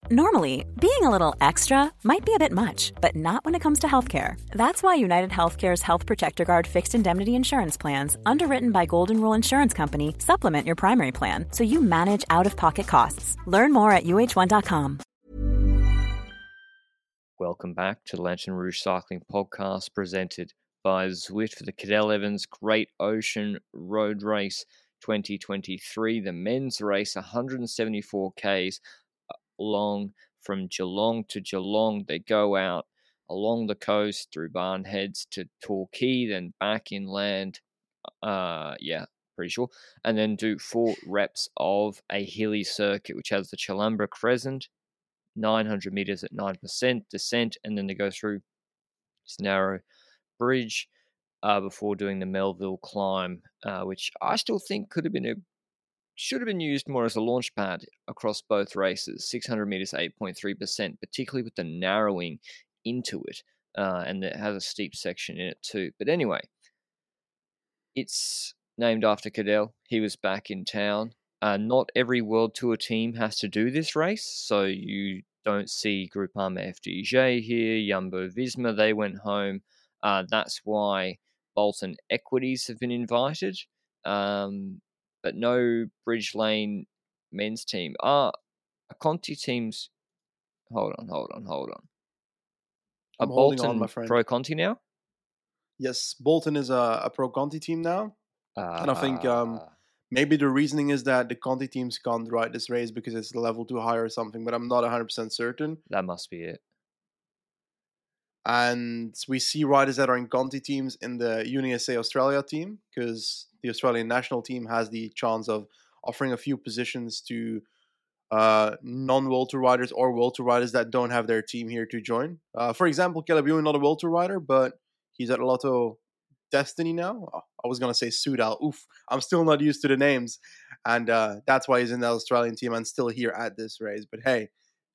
Normally, being a little extra might be a bit much, but not when it comes to healthcare. That's why United Healthcare's Health Protector Guard fixed indemnity insurance plans, underwritten by Golden Rule Insurance Company, supplement your primary plan so you manage out-of-pocket costs. Learn more at uh1.com. Welcome back to the Lantern Rouge Cycling Podcast, presented by Zwift for the Cadel Evans Great Ocean Road Race 2023. The men's race, 174 Ks long from Geelong to Geelong. They go out along the coast through Barnheads to Torquay, then back inland. Pretty sure. And then do 4 reps of a hilly circuit, which has the Chalambra Crescent, 900 meters at 9% descent, and then they go through this narrow bridge before doing the Melville climb, which I still think should have been used more as a launch pad across both races. 600 meters, 8.3%, particularly with the narrowing into it, and it has a steep section in it too. But anyway, it's named after Cadel. He was back in town. Not every World Tour team has to do this race, so you don't see Groupama FDJ here, Jumbo Visma, they went home. That's why Bolton Equities have been invited, but no Bridge Lane men's team. A Conti team's... Hold on. I'm Are holding Bolton on, my friend. Pro Conti now? Yes, Bolton is a Pro Conti team now. And I think maybe the reasoning is that the Conti teams can't ride this race because it's level too high or something, but I'm not 100% certain. That must be it. And we see riders that are in Conti teams in the UniSA Australia team, because the Australian national team has the chance of offering a few positions to non-World Tour riders or World Tour riders that don't have their team here to join. For example, Caleb Ewan, not a World Tour rider, but he's at Lotto Destiny now. I was going to say Soudal. Oof, I'm still not used to the names. And that's why he's in the Australian team and still here at this race. But hey,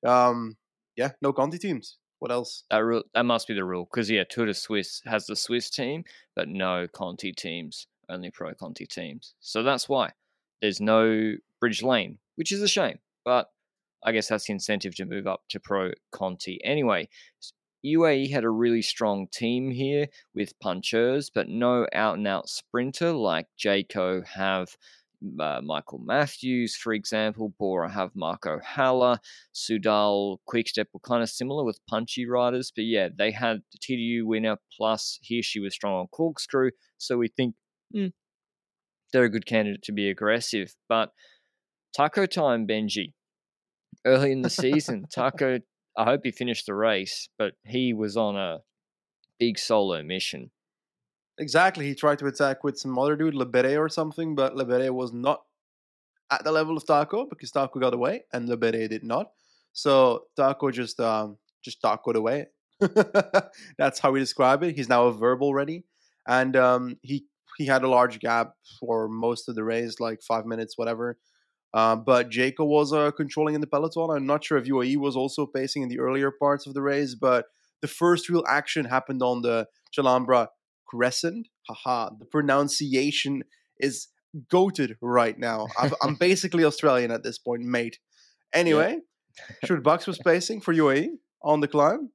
no Conti teams. What else? That must be the rule, because Tour de Suisse has the Swiss team, but no Conti teams, only Pro Conti teams. So that's why there's no Bridge Lane, which is a shame, but I guess that's the incentive to move up to Pro Conti. Anyway, UAE had a really strong team here with punchers, but no out-and-out sprinter like Jayco have Michael Matthews, for example. Bora have Marco Haller. Soudal, Quickstep were kind of similar with punchy riders, but they had the TDU winner, plus Hirschi was strong on corkscrew, so we think they're a good candidate to be aggressive. But Taco time, Benji. Early in the season, Taco, I hope he finished the race, but he was on a big solo mission. Exactly. He tried to attack with some other dude, Lebere or something, but Lebere was not at the level of Taco because Taco got away and Lebere did not. So Taco just tacoed away. That's how we describe it. He's now a verb already. And he had a large gap for most of the race, like 5 minutes, whatever. But Jayco was controlling in the peloton. I'm not sure if UAE was also pacing in the earlier parts of the race, but the first real action happened on the Chalambra Crescent. Haha, the pronunciation is goated right now. I'm basically Australian at this point, mate. Anyway, Sjoerd Bucks was pacing for UAE on the climb.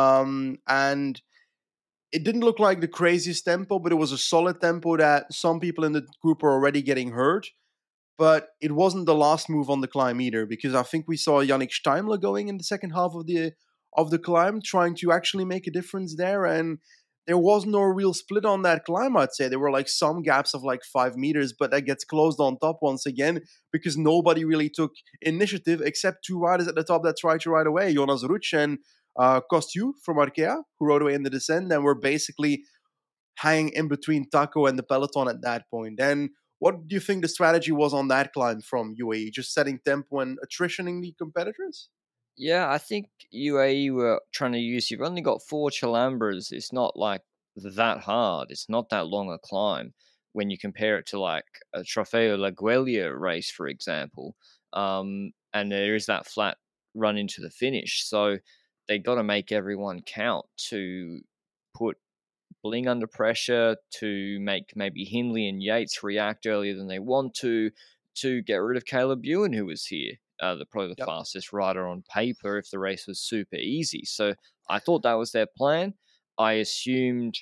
And it didn't look like the craziest tempo, but it was a solid tempo that some people in the group are already getting hurt. But it wasn't the last move on the climb either, because I think we saw Yannick Steimler going in the second half of the climb, trying to actually make a difference there. And there was no real split on that climb, I'd say. There were like some gaps of like 5 meters, but that gets closed on top once again because nobody really took initiative except 2 riders at the top that tried to ride away, Jonas Ruch and Costu from Arkea, who rode away in the descent and were basically hanging in between Taco and the peloton at that point. And what do you think the strategy was on that climb from UAE? Just setting tempo and attritioning the competitors? Yeah, I think UAE were trying to use... You've only got 4 Chalambras. It's not like that hard. It's not that long a climb when you compare it to like a Trofeo La Guelia race, for example. And there is that flat run into the finish. So they got to make everyone count to put Bling under pressure, to make maybe Hindley and Yates react earlier than they want to get rid of Caleb Ewan, who was here. probably the Yep. fastest rider on paper if the race was super easy. So I thought that was their plan. I assumed,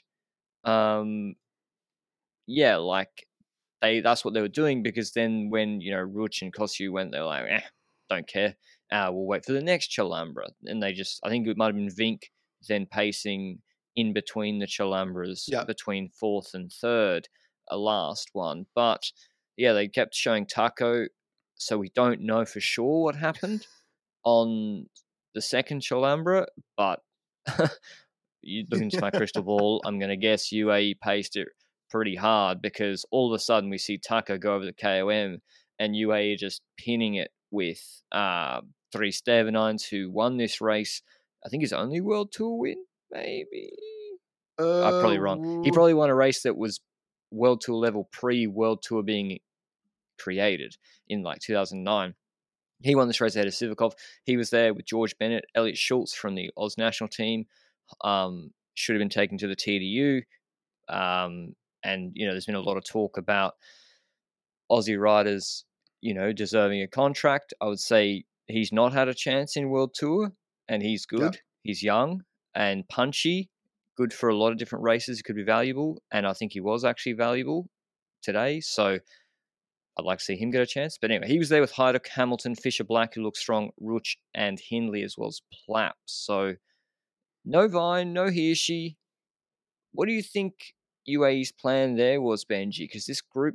like that's what they were doing, because then when Ruch and Kosciuszko went, they were like, don't care. We'll wait for the next Chalambra, and I think it might have been Vink then pacing in between the Chalambras, Yeah. between fourth and third, a last one. But yeah, they kept showing Taco, so we don't know for sure what happened on the second Chalambra. But you look into my crystal ball, I'm going to guess UAE paced it pretty hard, because all of a sudden we see Taco go over the KOM and UAE just pinning it with three Stevenines, who won this race. I think his only World Tour win, maybe. I'm probably wrong. He probably won a race that was World Tour level pre-World Tour being created in like 2009. He won this race ahead of Sivakov. He was there with George Bennett, Elliot Schultz from the Oz national team. Should have been taken to the TDU. And, there's been a lot of talk about Aussie riders, deserving a contract. I would say he's not had a chance in World Tour, and he's good. Yep. He's young and punchy, good for a lot of different races. He could be valuable, and I think he was actually valuable today. So I'd like to see him get a chance. But anyway, he was there with Heideck, Hamilton, Fisher Black, who looks strong, Ruch, and Hindley, as well as Plapp. So no Vine, no Hirschi. What do you think UAE's plan there was, Benji? Because this group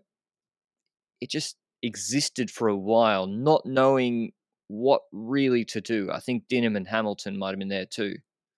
it just existed for a while, not knowing what really to do. I think Dinham and Hamilton might have been there too.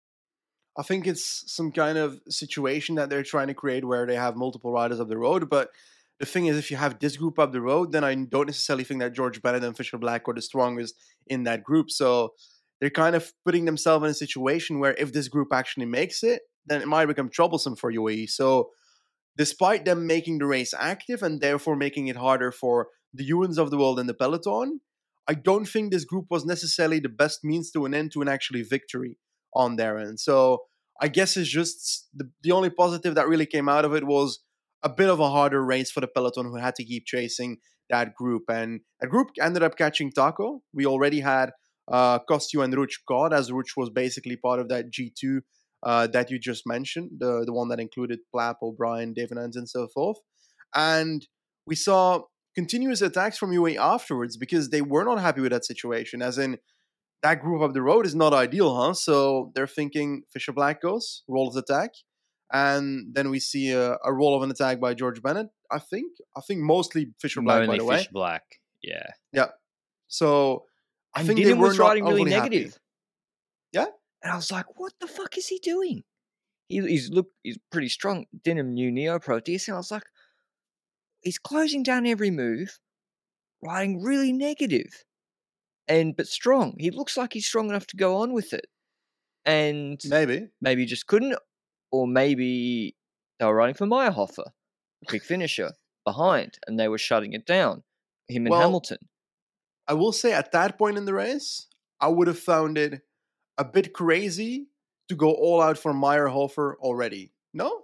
I think it's some kind of situation that they're trying to create where they have multiple riders up the road. But the thing is, if you have this group up the road, then I don't necessarily think that George Bennett and Fisher Black are the strongest in that group. So they're kind of putting themselves in a situation where if this group actually makes it, then it might become troublesome for UAE. So despite them making the race active and therefore making it harder for the Ewens of the world in the peloton, I don't think this group was necessarily the best means to an end to an actually victory on their end. So I guess it's just the only positive that really came out of it was a bit of a harder race for the peloton, who had to keep chasing that group. And that group ended up catching Taco. We already had Kostju and Ruch caught, as Ruch was basically part of that G2 that you just mentioned, the one that included Plapp, O'Brien, Devenans, and so forth. And we saw continuous attacks from UAE afterwards, because they were not happy with that situation, as in that group up the road is not ideal, huh? So they're thinking Fisher Black goes, roll of attack, and then we see a roll of an attack by George Bennett, I think mostly Fisher Black, by the way. Fisher Black, yeah. Yeah. So I think Dinham they were was not riding really overly negative. Happy. Yeah? And I was like, what the fuck is he doing? He's pretty strong. Dinham knew Neopro DC. I was like, he's closing down every move, riding really negative, but strong. He looks like he's strong enough to go on with it. And maybe he just couldn't, or maybe they were riding for Meyerhofer, a quick finisher, behind, and they were shutting it down. Him and Hamilton. I will say at that point in the race, I would have found it a bit crazy to go all out for Meyerhofer already. No?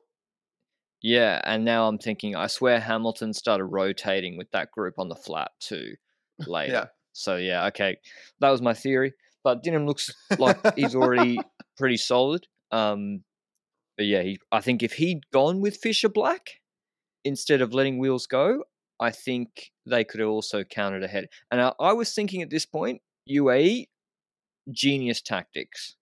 Yeah, and now I'm thinking, I swear Hamilton started rotating with that group on the flat too later. Yeah. So yeah, okay. That was my theory. But Dinham looks like he's already pretty solid. But yeah, I think if he'd gone with Fisher Black instead of letting Wheels go, I think they could have also counted ahead. And I was thinking at this point, UAE, genius tactics.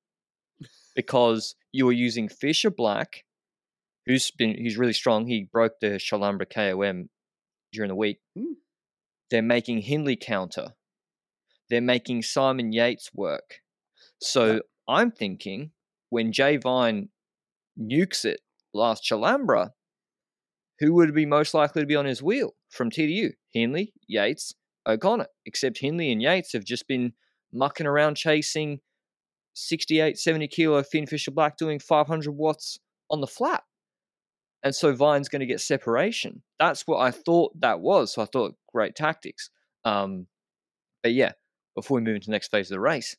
Because you were using Fisher Black, who's really strong. He broke the Chalambra KOM during the week. They're making Hindley counter. They're making Simon Yates work. So I'm thinking when Jay Vine nukes it last Chalambra, who would be most likely to be on his wheel from TDU? Hindley, Yates, O'Connor. Except Hindley and Yates have just been mucking around chasing 68, 70 kilo Finn Fisher Black doing 500 watts on the flat. And so Vine's going to get separation. That's what I thought that was. So I thought, great tactics. But yeah, before we move into the next phase of the race,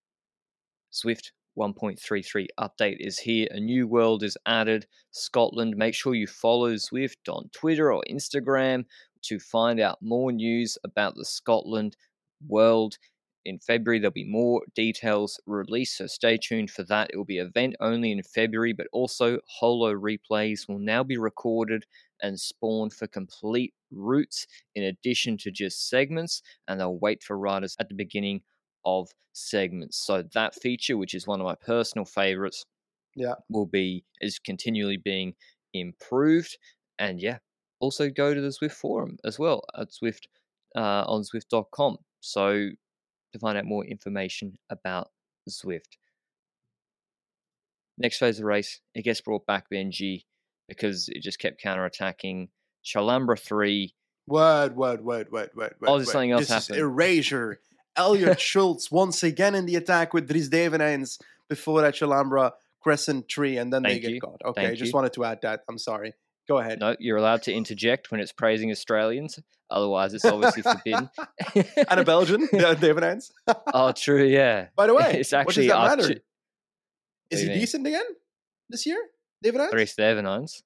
Zwift 1.33 update is here. A new world is added, Scotland. Make sure you follow Zwift on Twitter or Instagram to find out more news about the Scotland World. In February, there'll be more details released, so stay tuned for that. It will be event only in February, but also holo replays will now be recorded and spawned for complete routes in addition to just segments, and they'll wait for riders at the beginning of segments. So that feature, which is one of my personal favorites, is continually being improved. And also go to the Zwift forum as well at Zwift on Zwift.com. So to find out more information about Zwift. Next phase of the race, it gets brought back, Benji, because it just kept counterattacking. Chalambra 3. Wait. There's something else This happened. is erasure. Elliot Schultz once again in the attack with Dries Devenijns before that Chalambra Crescent 3, and then they get caught. Okay, just wanted to add that. I'm sorry. Go ahead. No, you're allowed to interject when it's praising Australians. Otherwise, it's obviously forbidden. And a Belgian, Devenijns. Oh, true, yeah. By the way, it's actually what does that matter? Is he decent again this year, Devenijns? Dries Devenijns.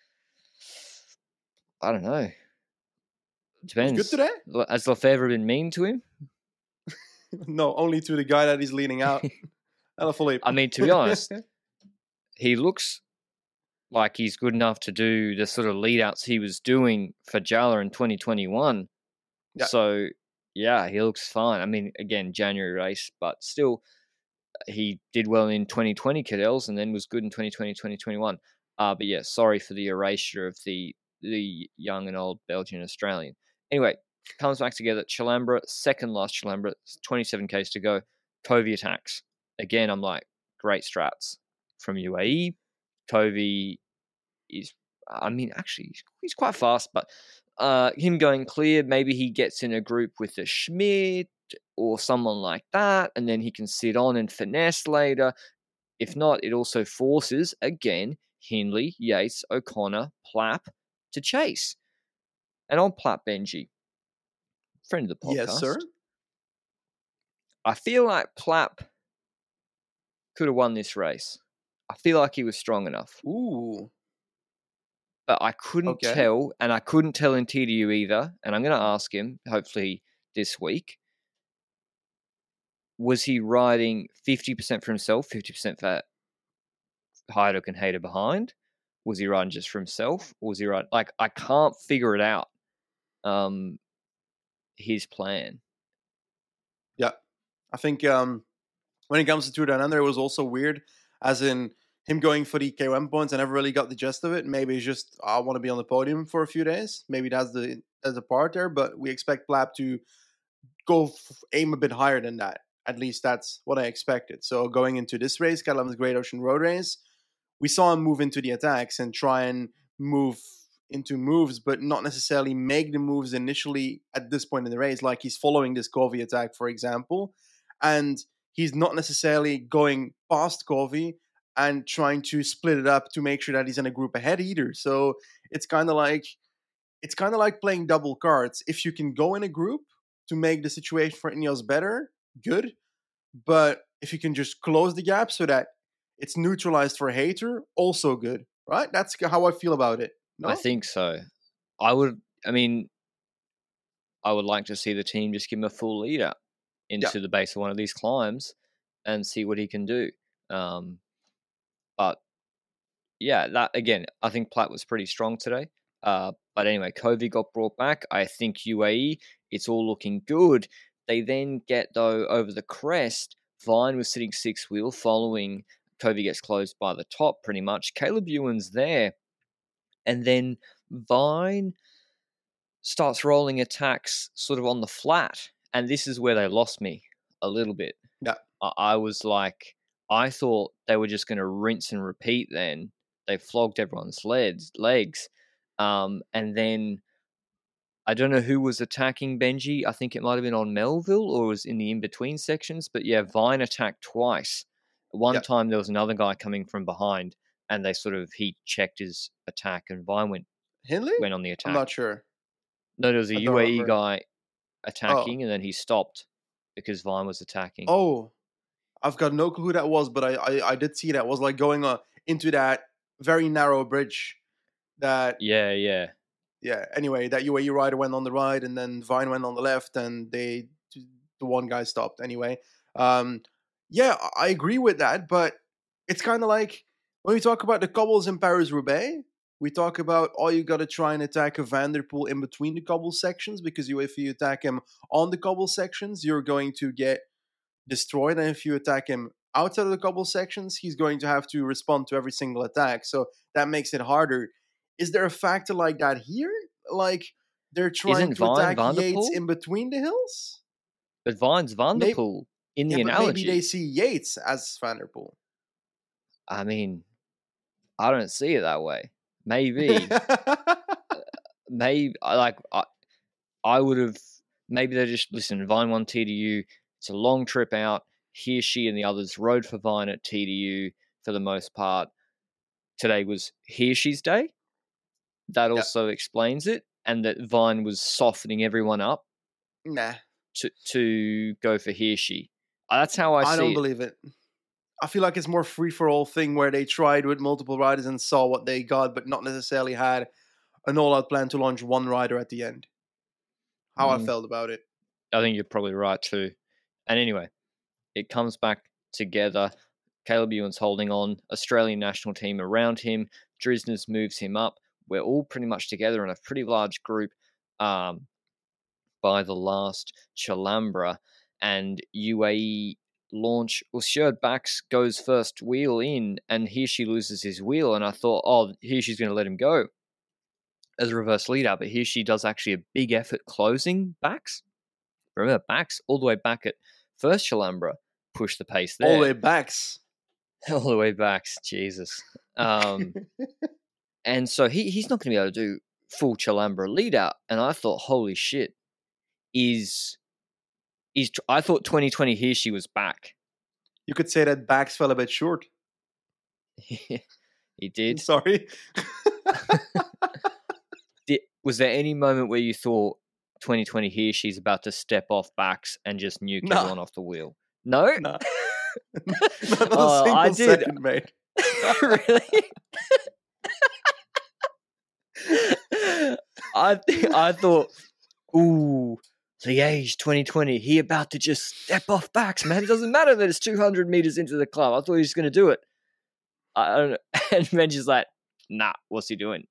I don't know. Depends. Good today? Has Lefebvre been mean to him? No, only to the guy that he's leading out. I mean, to be honest, he looks like he's good enough to do the sort of lead outs he was doing for Jala in 2021. Yeah. So, he looks fine. I mean, again, January race, but still, he did well in 2020 Cadels and then was good in 2020, 2021. But sorry for the erasure of the young and old Belgian Australian. Anyway, comes back together. Chalambra, second last Chalambra, 27 Ks to go. Covey attacks. Again, I'm like, great strats from UAE. Covey is, actually, he's quite fast, but him going clear, maybe he gets in a group with a Schmidt or someone like that, and then he can sit on and finesse later. If not, it also forces, again, Hindley, Yates, O'Connor, Plapp to chase. And on Plapp, Benji, friend of the podcast. Yes, sir. I feel like Plapp could have won this race. I feel like he was strong enough. Ooh. But I couldn't tell, and I couldn't tell in TDU either, and I'm going to ask him, hopefully this week, was he riding 50% for himself, 50% for Hajduk and Hayter behind? Was he riding just for himself? Or was he riding... Like, I can't figure it out, his plan. Yeah. I think when it comes to Tour Down Under, it was also weird, as in him going for the KOM points. I never really got the gist of it. Maybe it's just, I want to be on the podium for a few days. Maybe that's the part there, but we expect Plapp to aim a bit higher than that. At least that's what I expected. So going into this race, Cat 11's Great Ocean Road Race, we saw him move into the attacks and try and move into moves, but not necessarily make the moves initially at this point in the race. Like he's following this Covey attack, for example, and he's not necessarily going past Covey and trying to split it up to make sure that he's in a group ahead either. So it's kind of like playing double cards. If you can go in a group to make the situation for Ineos better, good. But if you can just close the gap so that it's neutralized for Hayter, also good, right? That's how I feel about it. No? I think so. I would like to see the team just give him a full lead up into the base of one of these climbs and see what he can do. But that again, I think Platt was pretty strong today. But anyway, Covey got brought back. I think UAE, it's all looking good. They then get, though, over the crest. Vine was sitting sixth wheel following. Covey gets closed by the top pretty much. Caleb Ewan's there. And then Vine starts rolling attacks sort of on the flat. And this is where they lost me a little bit. Yeah. I was like, I thought they were just going to rinse and repeat then. They flogged everyone's legs. And then I don't know who was attacking Benji. I think it might have been on Melville or was in the in-between sections. But Vine attacked twice. One time there was another guy coming from behind and he checked his attack and Vine went on the attack. I'm not sure. No, there was a UAE guy attacking and then he stopped because Vine was attacking. Oh, I've got no clue who that was, but I did see that. It was like going into that very narrow bridge that... Yeah, anyway, that UAE rider went on the right and then Vine went on the left and they the one guy stopped anyway. Yeah, I agree with that, but it's kind of like when we talk about the cobbles in Paris-Roubaix, we talk about, oh, you got to try and attack a Van der Poel in between the cobble sections because if you attack him on the cobble sections, you're going to get destroyed. And if you attack him outside of the cobble sections, he's going to have to respond to every single attack. So that makes it harder. Is there a factor like that here? Like they're trying to attack Yates in between the hills? But Vine's Van der Poel in the analogy. Maybe they see Yates as Van der Poel. I mean, I don't see it that way. Maybe. I would have, maybe they just, listen, Vine won TDU. It's a long trip out. He, she, and the others rode for Vine at TDU for the most part. Today was he, she's day. That also explains it. And that Vine was softening everyone up. Nah. To go for he, she. That's how I see it. I don't believe it. I feel like it's more free-for-all thing where they tried with multiple riders and saw what they got, but not necessarily had an all-out plan to launch one rider at the end. How I felt about it. I think you're probably right too. And anyway, it comes back together. Caleb Ewan's holding on. Australian national team around him. Drisners moves him up. We're all pretty much together in a pretty large group by the last Chalambra. And UAE launch, Sherd Bax goes first wheel in, and here she loses his wheel. And I thought, oh, here she's going to let him go as a reverse lead out. But here she does actually a big effort closing Bax. Remember, Bax all the way back at first Chalambra pushed the pace there. All the way Bax. All the way back, Jesus. And so he's not going to be able to do full Chalambra lead out. And I thought, holy shit, I thought 2020 here she was back. You could say that Bax fell a bit short. He did. Sorry. Was there any moment where you thought 2020 here she's about to step off Bax and just nuke everyone off the wheel? No? No. Not a single second, mate. Really? I thought, ooh, Liège 2020, he about to just step off Bax, man. It doesn't matter that it's 200 meters into the club. I thought he was going to do it. I don't know. And Benji's like, nah, what's he doing?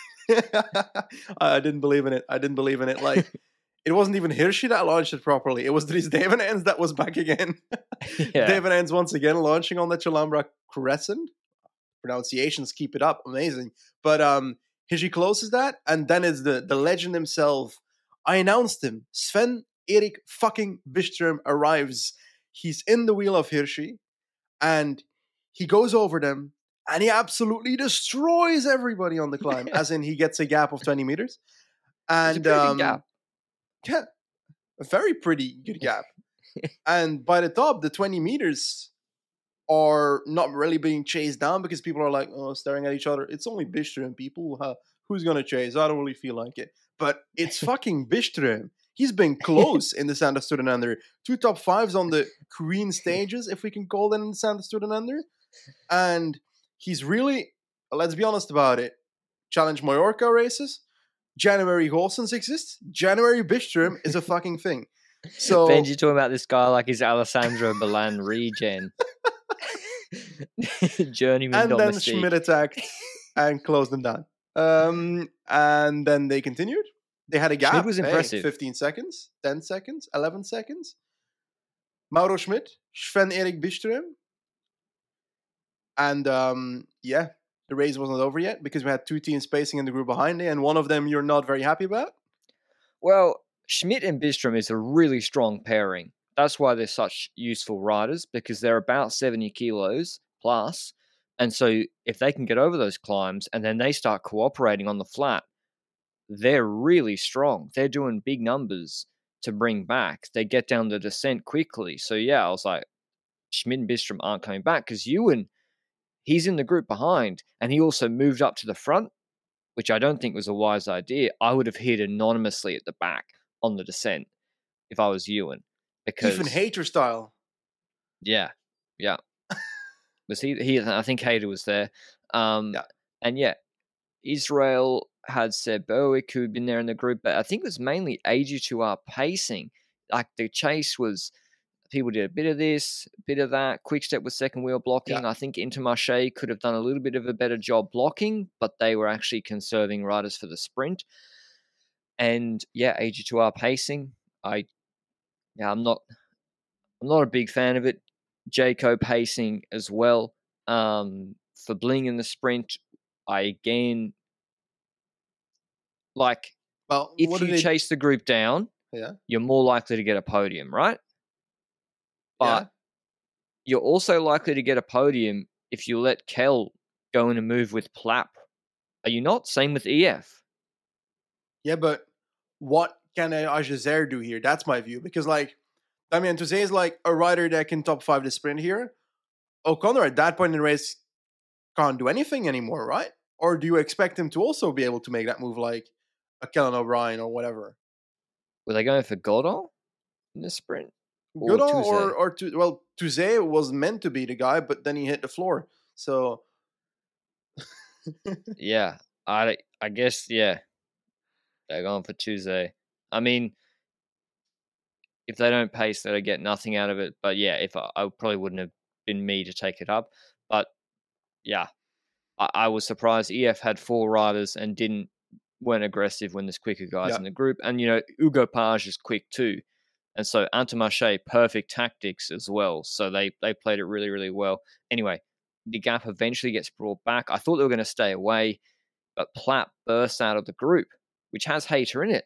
I didn't believe in it. Like, it wasn't even Hirschi that launched it properly. It was Dries Devenens that was back again. Yeah. Devenens once again launching on the Chalambra Crescent. Pronunciations, keep it up. Amazing. But Hirschi closes that, and then it's the legend himself. I announced him. Sven-Erik fucking Byström arrives. He's in the wheel of Hirschi, and he goes over them, and he absolutely destroys everybody on the climb, as in he gets a gap of 20 meters. And it's a pretty good gap. Yeah, a very pretty good gap. And by the top, the 20 meters are not really being chased down because people are like, oh, staring at each other. It's only Byström, people. Who's going to chase? I don't really feel like it. But it's fucking Byström. He's been close in the Sand of Sturdenander. 2 top 5s on the Queen stages, if we can call them in the Sand of Sturdenander. And he's really, let's be honest about it, Challenge Mallorca races. January Goossens exists. January Byström is a fucking thing. So Benji talking about this guy like he's Alessandro Milan regen. Journeyman and domestique. Then Schmidt attacked and closed them down. And then they continued. They had a gap. Schmidt was impressive. 15 seconds, 10 seconds, 11 seconds. Mauro Schmidt, Sven-Erik Byström. And yeah, the race wasn't over yet because we had 2 teams spacing in the group behind it, and one of them you're not very happy about. Well, Schmidt and Byström is a really strong pairing. That's why they're such useful riders, because they're about 70 kilos plus. And so if they can get over those climbs and then they start cooperating on the flat, they're really strong. They're doing big numbers to bring back. They get down the descent quickly. So yeah, I was like, Schmidt and Byström aren't coming back because Ewan, he's in the group behind and he also moved up to the front, which I don't think was a wise idea. I would have hit anonymously at the back on the descent if I was Ewan. Because, even Hater style. Yeah. Was he? I think Hater was there. And yeah, Israel had Seb Berwick who'd been there in the group, but I think it was mainly AG2R pacing like the chase was, people did a bit of this, a bit of that. Quickstep was second wheel blocking. Yeah. I think Intermarché could have done a little bit of a better job blocking, but they were actually conserving riders for the sprint. And yeah, AG2R pacing. I'm not a big fan of it. Jayco pacing as well. For Bling in the sprint, like, Well, if you chase the group down, Yeah. you're more likely to get a podium, right? But Yeah. you're also likely to get a podium if you let Kell go in a move with Plapp. Are you not? Same with EF. Yeah, but what can Ajazer do here? That's my view. Because, like, Damien Touze is like a rider that can top 5 the sprint here. O'Connor at that point in the race can't do anything anymore, right? Or do you expect him to also be able to make that move like a Kellen O'Brien or whatever? Were they going for Godon in the sprint? Good well, Touze was meant to be the guy, but then he hit the floor. So yeah, I guess, yeah, they're going for Touze. I mean, if they don't pace, they'll get nothing out of it. But yeah, if I probably wouldn't have been me to take it up. But yeah, I was surprised EF had 4 riders and weren't aggressive when there's quicker guys in the group. And, Hugo Page is quick too. And so Intermarché, perfect tactics as well. So they played it really, really well. Anyway, the gap eventually gets brought back. I thought they were going to stay away, but Plapp bursts out of the group, which has Hayter in it.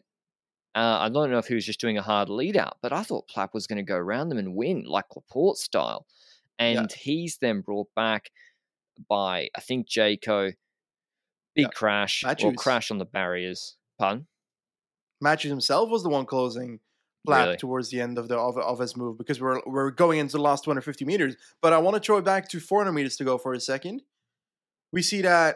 I don't know if he was just doing a hard lead out, but I thought Plapp was going to go around them and win, like Laporte style. And he's then brought back by, I think, Jayco. Big crash, or crash on the barriers. Pardon? Matthews himself was the one closing Plapp towards the end of his move, because we're going into the last 250 meters. But I want to throw it back to 400 meters to go for a second. We see that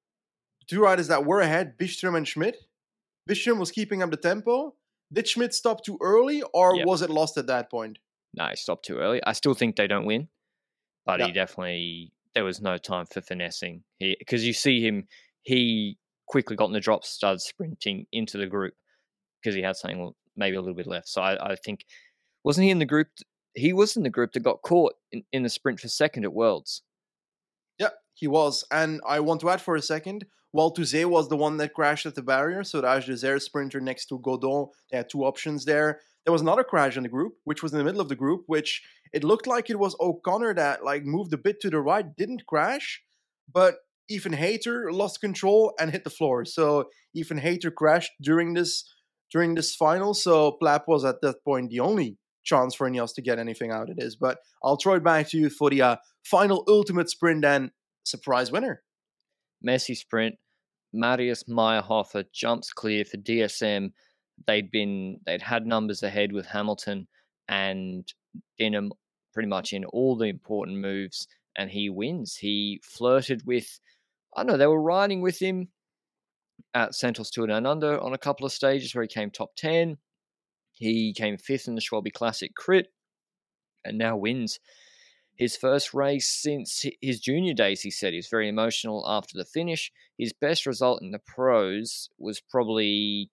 2 riders that were ahead, Byström and Schmidt. Byström was keeping up the tempo. Did Schmidt stop too early, or was it lost at that point? No, he stopped too early. I still think they don't win, but he definitely, there was no time for finessing. Because you see him, he quickly got in the drop, started sprinting into the group because he had something maybe a little bit left. So I think, wasn't he in the group? He was in the group that got caught in the sprint for second at Worlds. Yeah, he was. And I want to add for a second, while Touze was the one that crashed at the barrier, so the Ajazer sprinter next to Godon, they had 2 options there. There was another crash in the group, which was in the middle of the group, which it looked like it was O'Connor that moved a bit to the right, didn't crash, but Ethan Hayter lost control and hit the floor. So Ethan Hayter crashed during this final. So Plapp was at that point the only chance for Ineos to get anything out of this. But I'll throw it back to you for the final ultimate sprint and surprise winner. Messy sprint. Marius Meyerhofer jumps clear for DSM. They'd had numbers ahead with Hamilton and Denham pretty much in all the important moves, and he wins. He flirted with, I don't know, they were riding with him at Santos Tour Down Under on a couple of stages where he came top 10. He came 5th in the Schwalbe Classic Crit and now wins his first race since his junior days. He said he's very emotional after the finish. His best result in the pros was probably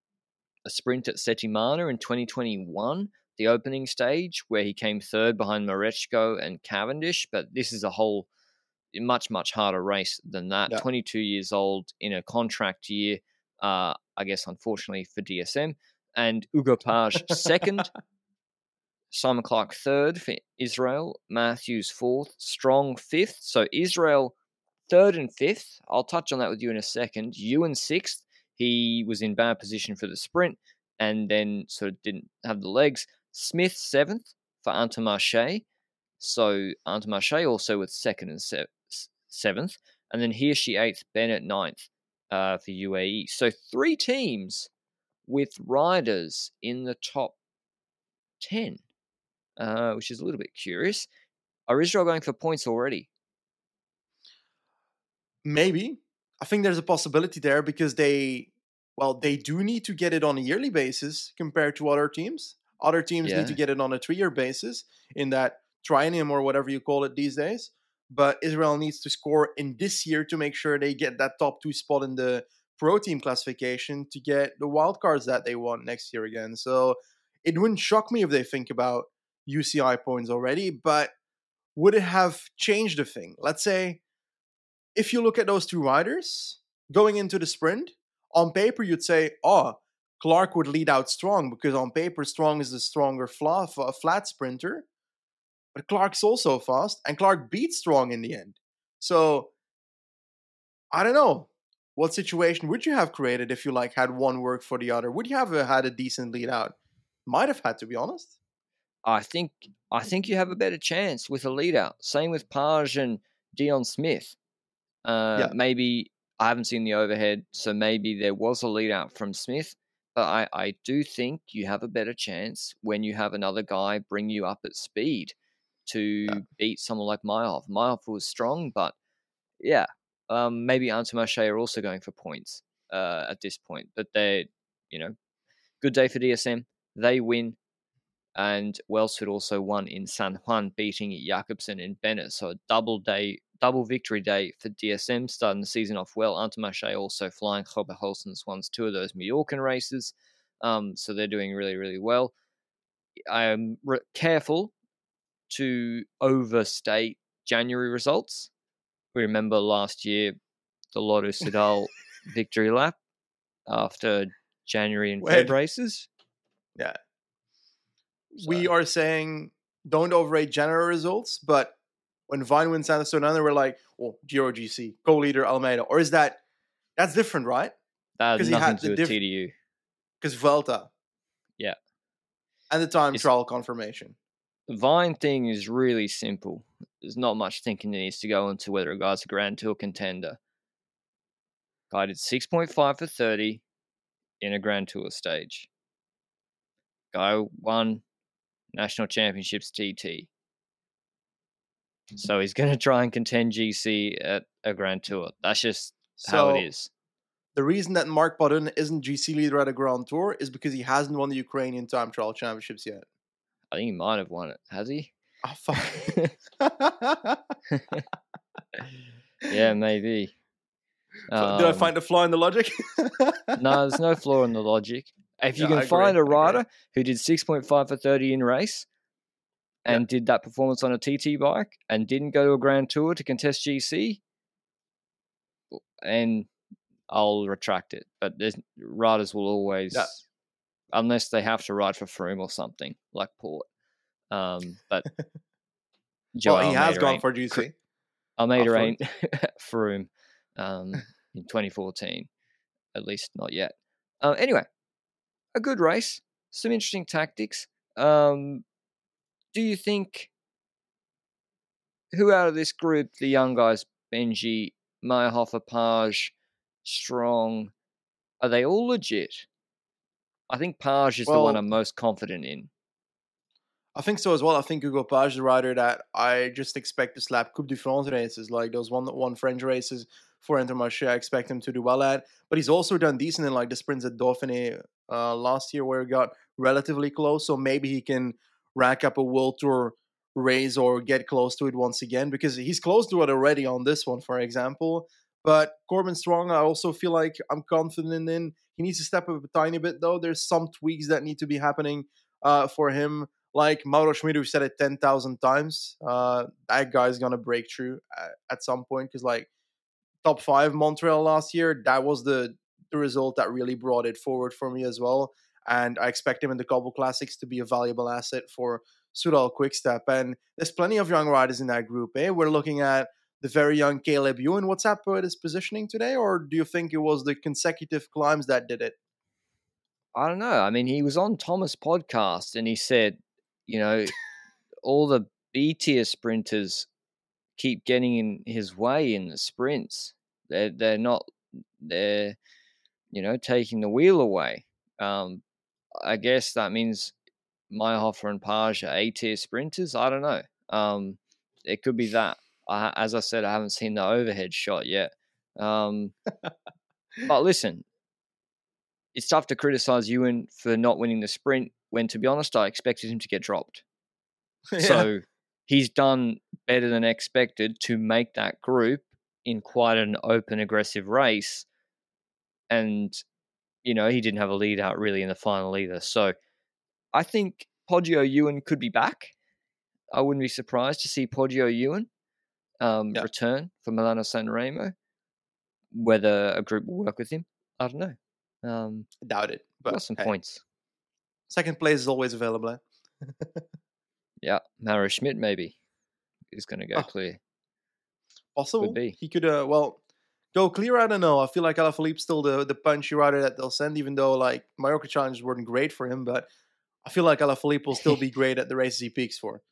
a sprint at Settimana in 2021, the opening stage, where he came 3rd behind Marechko and Cavendish. But this is a whole much, much harder race than that. Yeah. 22 years old in a contract year, I guess, unfortunately for DSM. And Hugo Page 2nd, Simon Clark 3rd for Israel, Matthews 4th, Strong 5th. So Israel 3rd and 5th. I'll touch on that with you in a second. Ewan 6th. He was in bad position for the sprint and then sort of didn't have the legs. Smith 7th for Intermarché. So Intermarché also with 2nd and 7th. And then Hirschi 8th, Bennett 9th for UAE. So 3 teams with riders in the top 10, which is a little bit curious. Are Israel going for points already? Maybe. I think there's a possibility there because they do need to get it on a yearly basis compared to other teams. Other teams need to get it on a 3-year basis in that triennium or whatever you call it these days. But Israel needs to score in this year to make sure they get that top 2 spot in the pro team classification to get the wild cards that they want next year again. So it wouldn't shock me if they think about UCI points already, but would it have changed the thing? Let's say if you look at those two riders going into the sprint, on paper you'd say, oh, Clark would lead out Strong because on paper Strong is the stronger flat sprinter, but Clark's also fast, and Clark beat Strong in the end. So I don't know. What situation would you have created if you like had one work for the other? Would you have had a decent lead out? Might have had, to be honest. I think you have a better chance with a lead out. Same with Page and Dion Smith. Maybe I haven't seen the overhead, so maybe there was a lead out from Smith. But I do think you have a better chance when you have another guy bring you up at speed to beat someone like Meyerhoff. Meyerhoff was strong, but yeah, maybe Intermarché are also going for points at this point. But they're, good day for DSM. They win. And Welsford also won in San Juan, beating Jakobsen and Bennett. So a double victory day for DSM, starting the season off well. Intermarché also flying. Robert Holson's won 2 of those Mallorcan races. So they're doing really, really well. I am careful to overstate January results. We remember last year the Lotto Soudal victory lap after January and Feb races. Yeah. So. We are saying don't overrate January results, but when Vine wins Santa Sonana, we're like, oh, Giro GC, co-leader Almeida. Or is that's different, right? That has nothing to do with TDU. Because Vuelta. Yeah. And the time trial confirmation. The Vine thing is really simple. There's not much thinking that needs to go into whether a guy's a Grand Tour contender. Guy did 6.5 for 30 in a Grand Tour stage. Guy won National Championships TT. So he's going to try and contend GC at a Grand Tour. That's just how it is. The reason that Mark Padun isn't GC leader at a Grand Tour is because he hasn't won the Ukrainian Time Trial Championships yet. I think he might have won it. Has he? Oh, fuck. Yeah, maybe. Did I find a flaw in the logic? No, there's no flaw in the logic. If you can find a rider who did 6.5 for 30 in race and did that performance on a TT bike and didn't go to a Grand Tour to contest GC, and I'll retract it. But riders will always, unless they have to ride for Froome or something like Port. But Joe he has gone for GC. Almeida ain't Froome in 2014, at least not yet. Anyway. A good race, some interesting tactics. Do you think who out of this group, the young guys, Benji, Meyerhofer, Page, Strong, are they all legit? I think Page is the one I'm most confident in. I think so as well. I think Hugo Page is a rider that I just expect to slap Coupe de France races, like those one French races for Intermarché. I expect him to do well at. But he's also done decent in like the sprints at Dauphiné last year where he got relatively close. So maybe he can rack up a World Tour race or get close to it once again, because he's close to it already on this one, for example. But Corbin Strong, I also feel like I'm confident in. He needs to step up a tiny bit, though. There's some tweaks that need to be happening for him. Like Mauro Schmid, who said it 10,000 times, that guy's going to break through at some point, because like top 5 Montreal last year, that was the result that really brought it forward for me as well. And I expect him in the Cobble Classics to be a valuable asset for Soudal Quickstep. And there's plenty of young riders in that group. We're looking at the very young Caleb Ewan. What's up with his positioning today? Or do you think it was the consecutive climbs that did it? I don't know. I mean, he was on Thomas' podcast and he said, all the B-tier sprinters keep getting in his way in the sprints. They're taking the wheel away. I guess that means Meyerhofer and Page are A-tier sprinters. I don't know. It could be that. As I said, I haven't seen the overhead shot yet. But listen, it's tough to criticize Ewan for not winning the sprint when, to be honest, I expected him to get dropped. Yeah. So he's done better than expected to make that group in quite an open, aggressive race. And, he didn't have a lead out really in the final either. So I think Poggio Ewan could be back. I wouldn't be surprised to see Poggio Ewan return for Milano Sanremo. Whether a group will work with him, I don't know. Doubt it. But got some points. Second place is always available. Yeah, Mauro Schmidt maybe is going to go clear. Possible. Could be. He could, go clear. I don't know. I feel like Alaphilippe's still the punchy rider that they'll send, even though like Mallorca challenges weren't great for him. But I feel like Alaphilippe will still be great at the races he peaks for.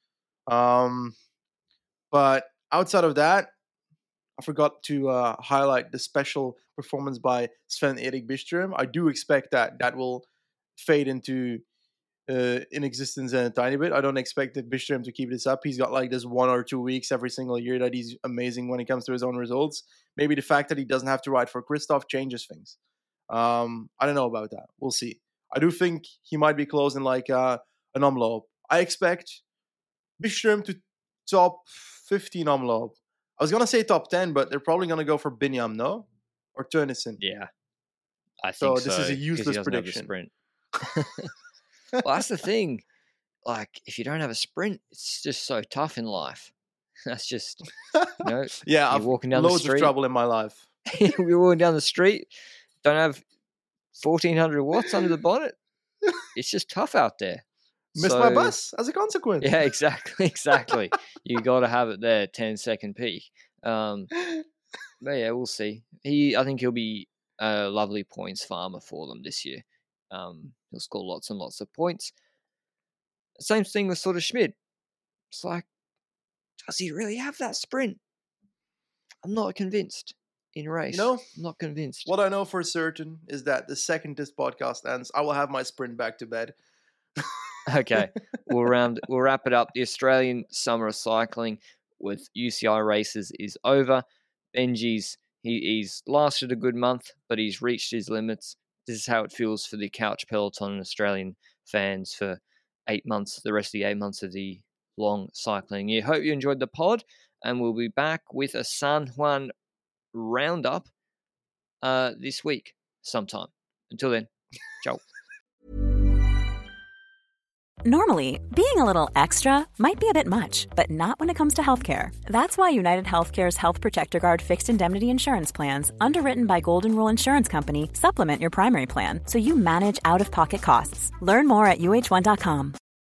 But outside of that, I forgot to highlight the special performance by Sven-Erik Byström. I do expect that will fade into inexistence in a tiny bit. I don't expect that Byström to keep this up. He's got like this 1 or 2 weeks every single year that he's amazing when it comes to his own results. Maybe the fact that he doesn't have to ride for Kristoff changes things. I don't know about that. We'll see. I do think he might be close in like an omloop. I expect Byström to top 15 omloop. I was going to say top 10, but they're probably going to go for Binyam, no? Or Tönnissen. Yeah, I think so. This is a useless prediction. Sprint. Well, that's the thing. Like, if you don't have a sprint, it's just so tough in life. That's just, yeah, you're walking down the street. Loads of trouble in my life. We're walking down the street, don't have 1400 watts under the bonnet. It's just tough out there. Missed my bus as a consequence. Yeah, exactly. You got to have it there, 10-second peak. But yeah, we'll see. I think he'll be a lovely points farmer for them this year. He'll score lots and lots of points. Same thing with sort of Schmidt. It's like, does he really have that sprint? I'm not convinced in race. No, I'm not convinced. What I know for certain is that the second this podcast ends, I will have my sprint back to bed. Okay, we'll wrap it up. The Australian Summer of Cycling with UCI races is over. Benji's he's lasted a good month, but he's reached his limits. This is how it feels for the couch peloton and Australian fans for 8 months, the rest of the 8 months of the long cycling year. Hope you enjoyed the pod, and we'll be back with a San Juan roundup this week sometime. Until then, ciao. Normally, being a little extra might be a bit much, but not when it comes to healthcare. That's why United Healthcare's Health Protector Guard fixed indemnity insurance plans, underwritten by Golden Rule Insurance Company, supplement your primary plan so you manage out-of-pocket costs. Learn more at uh1.com.